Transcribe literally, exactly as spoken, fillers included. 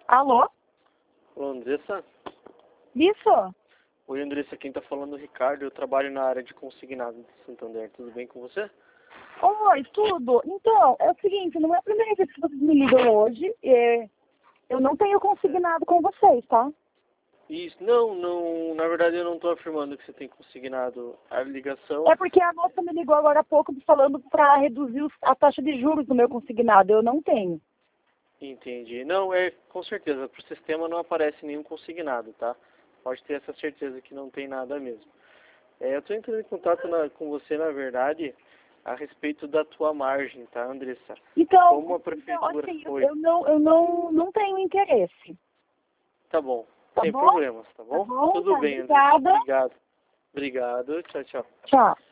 Alô? Ô, Andressa? Isso? Oi, Andressa, quem tá falando é o Ricardo. Eu trabalho na área de consignado de Santander. Tudo bem com você? Oi, tudo. Então, é o seguinte, não é a primeira vez que vocês me ligam hoje. É, eu não tenho consignado com vocês, tá? Isso, não, não, na verdade eu não tô afirmando que você tem consignado a ligação. É porque a moça me ligou agora há pouco falando para reduzir os- a taxa de juros do meu consignado. Eu não tenho. Entendi. Não, é, com certeza, pro sistema não aparece nenhum consignado, tá? Pode ter essa certeza que não tem nada mesmo. É, eu tô entrando em contato na- com você, na verdade, a respeito da tua margem, tá, Andressa? Então, Como a então prefeitura assim, eu, foi... eu não, eu não, não tenho interesse. Tá bom, Tá sem bom? problemas, tá Tá bom? bom? Tudo Tá, bem, Andressa. obrigada. Obrigado. Obrigado. Tchau, tchau. Tchau.